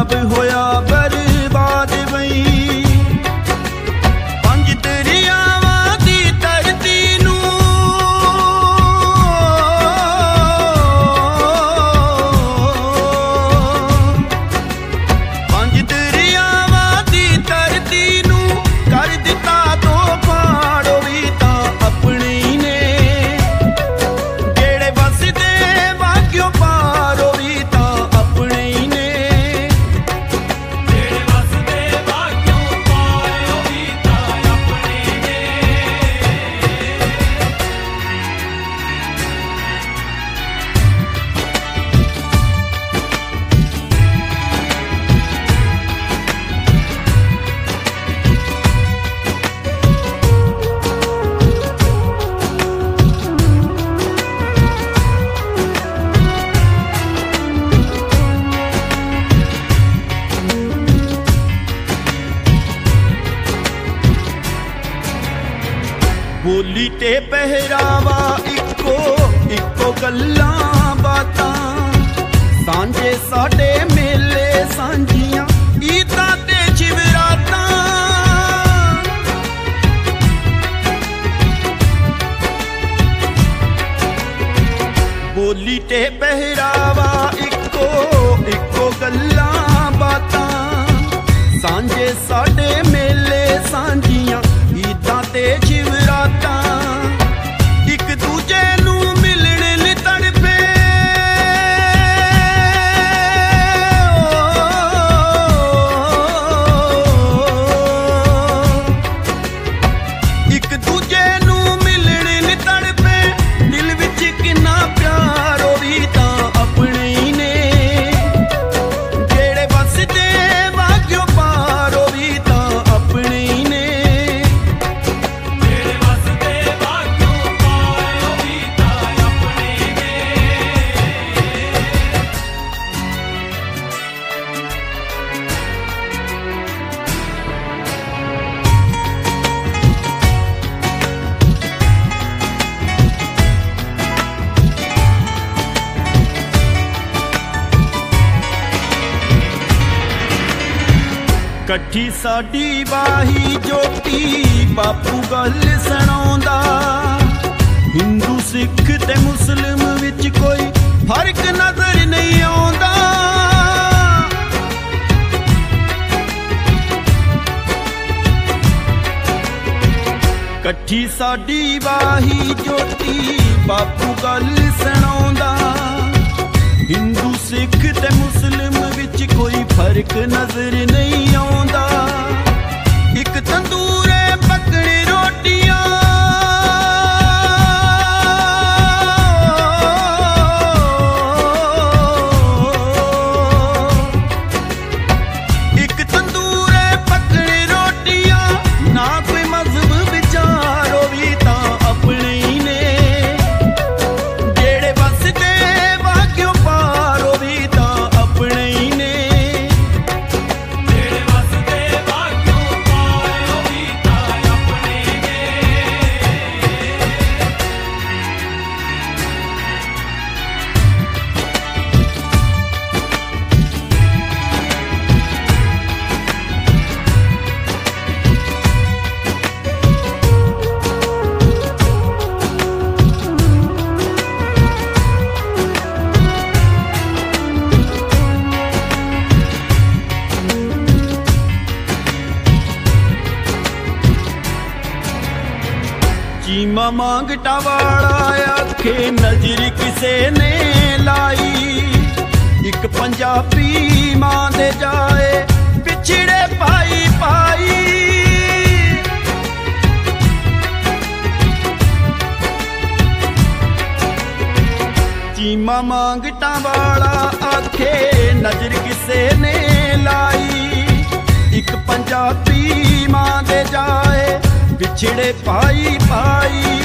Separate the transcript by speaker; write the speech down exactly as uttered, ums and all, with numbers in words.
Speaker 1: ਪੰਜਾਬ ਹੋਇਆ ਬਰਬਾਦ ਬਈ। ਪੰਜ ਦਰਿਆਵਾਂ ਦੀ ਧਰਤੀ ਨੂੰ ਪੰਜ ਦਰਿਆਵਾਂ ਦੀ ਧਰਤੀ ਨੂੰ ਕਰ ਦਿੱਤਾ ਦੋ ਫਾੜੋ ਵੀ ਤਾਂ ਆਪਣੀ ਨੇ। ਜਿਹੜੇ ਵਸਦੇ ਵਾਕਿਓ ਪਾਰੋ ਵੀ ਤਾਂ ਆਪਣੇ ਹੀ ਨੇ।
Speaker 2: ਜਿਹੜੇ ਵਸਦੇ ਵਾਕਿਓ ਪਾਰੋ ਵੀ ਤਾਂ ਆਪਣੇ ਨੇ।
Speaker 1: ਬੋਲੀ ਤੇ ਪਹਿਰਾਵਾ ਇੱਕੋ ਇੱਕੋ ਗੱਲਾਂ ਬਾਤਾਂ। ਸਾਂਝੇ ਸਾਡੇ ਮੇਲੇ ਸਾਂਝੀਆਂ ਈਦਾਂ ਤੇ ਜਿਵਰਾਤਾਂ। ਬੋਲੀ ਤੇ ਪਹਿਰਾਵਾ ਇੱਕੋ ਇੱਕੋ ਗੱਲਾਂ ਬਾਤਾਂ। ਸਾਂਝੇ ਸਾਡੇ ਮੇਲੇ ਸਾਂਝੀਆਂ ਈਦਾਂ ਤੇ ਜਿਵਰਾਤਾਂ। ਇੱਕ ਦੂਜੇ ਨੂੰ ਮਿਲਣ ਲਈ ਤੜਪੇ ਇੱਕ ਦੂਜੇ ਨੂੰ ਮਿਲਣ ਲਈ ਤੜਪੇ। ਦਿਲ ਵਿੱਚ ਕਿੰਨਾ ਪਿਆਰ ਉਹ ਵੀ ਤਾਂ ਆਪਣੇ ਹੀ ਨੇ। ਜਿਹੜੇ ਵਸਦੇ ਵਾਕਿਓ ਪਾਰ ਉਹ ਵੀ ਤਾਂ ਆਪਣੇ ਹੀ ਨੇ।
Speaker 2: ਜਿਹੜੇ ਵਸਦੇ ਵਾਕਿਓ ਪਾਰੋ ਵੀ ਤਾਂ ਆਪਣੇ ਨੇ।
Speaker 1: ਕੱਠੀ ਸਾਡੀ ਬਾਹੀ ਜੋਤੀ ਬਾਪੂ ਗੱਲ ਸੁਣਾਉਂਦਾ। ਹਿੰਦੂ ਸਿੱਖ ਤੇ ਮੁਸਲਿਮ ਵਿੱਚ ਕੋਈ ਫਰਕ ਨਜ਼ਰ ਨਹੀਂ ਆਉਂਦਾ। ਕੱਠੀ ਸਾਡੀ ਬਾਹੀ ਜੋਤੀ ਬਾਪੂ ਗੱਲ ਸੁਣਾਉਂਦਾ। ਹਿੰਦੂ ਸਿੱਖ ਤੇ ਮੁਸਲਿਮ ਵਿੱਚ ਕੋਈ ਫਰਕ ਨਜ਼ਰ ਨਹੀਂ ਆਉਂਦਾ। ਇੱਕ ਤੰਦੂਰੇ ਪੱਕਣੇ ਰੋਟੀਆਂ ਇੱਕ ਤੰਦੂਰੇ ਪੱਕਣੇ ਰੋਟੀਆਂ। ਨਾ ਕੋਈ ਮਜ਼ਹਬ ਵਿਚਾਰੋ ਵੀ ਤਾਂ ਆਪਣੇ ਹੀ ਨੇ। ਜਿਹੜੇ ਵਸਦੇ ਵਾਕਿਓ ਪਾਰੋ ਵੀ ਤਾਂ ਆਪਣੇ ਹੀ ਨੇ।
Speaker 2: ਜਿਹੜੇ ਵਸਦੇ ਵਾਕਿਓ ਪਾਰੋ ਵੀ ਤਾਂ ਆਪਣੇ ਨੇ।
Speaker 1: ਚੀਮਾ ਮੰਗਟਾ ਵਾਲਾ ਆਖੇ ਨਜ਼ਰ ਕਿਸੇ ਨੇ ਲਾਈ। ਇੱਕ ਪੰਜਾਬੀ ਮਾਂ ਦੇ ਜਾਏ ਪਿਛੜੇ ਪਾਈ ਪਾਈ। ਚੀਮਾ ਮੰਗਟਾ ਵਾਲਾ ਆਖੇ ਨਜ਼ਰ ਕਿਸੇ ਨੇ ਲਾਈ। ਇੱਕ ਪੰਜਾਬੀ ਮਾਂ ਦੇ ਜਾਏ ਵਿਛੜੇ ਪਾਈ ਪਾਈ।